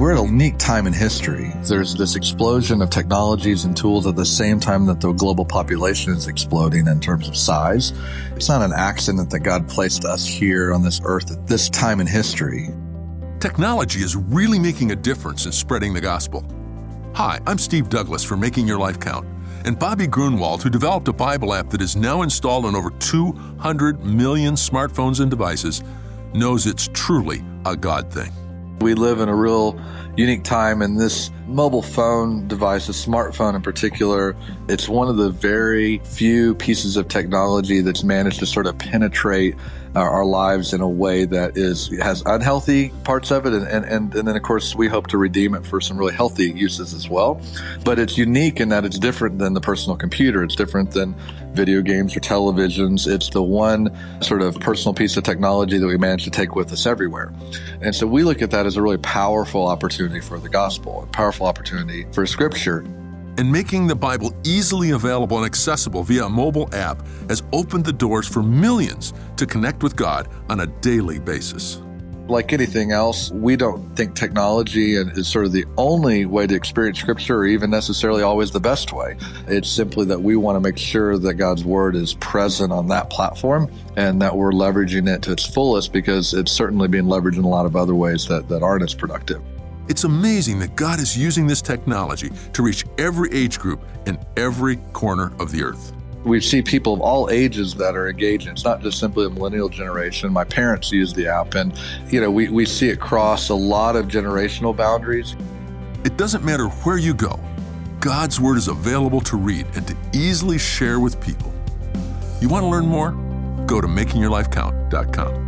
We're at a unique time in history. There's this explosion of technologies and tools at the same time that the global population is exploding in terms of size. It's not an accident that God placed us here on this earth at this time in history. Technology is really making a difference in spreading the gospel. Hi, I'm Steve Douglas for Making Your Life Count, and Bobby Grunwald, who developed a Bible app that is now installed on over 200 million smartphones and devices, knows it's truly a God thing. We live in a real unique time, and this mobile phone device, a smartphone in particular, it's one of the very few pieces of technology that's managed to sort of penetrate our lives in a way that has unhealthy parts of it, and then of course we hope to redeem it for some really healthy uses as well. But it's unique in that it's different than the personal computer. It's different than video games or televisions. It's the one sort of personal piece of technology that we manage to take with us everywhere. And so we look at that as a really powerful opportunity for the gospel, a powerful opportunity for Scripture. And making the Bible easily available and accessible via a mobile app has opened the doors for millions to connect with God on a daily basis. Like anything else, we don't think technology is sort of the only way to experience Scripture, or even necessarily always the best way. It's simply that we want to make sure that God's Word is present on that platform and that we're leveraging it to its fullest, because it's certainly being leveraged in a lot of other ways that aren't as productive. It's amazing that God is using this technology to reach every age group in every corner of the earth. We see people of all ages that are engaged. It's not just simply a millennial generation. My parents use the app, and we see it cross a lot of generational boundaries. It doesn't matter where you go. God's Word is available to read and to easily share with people. You want to learn more? Go to makingyourlifecount.com.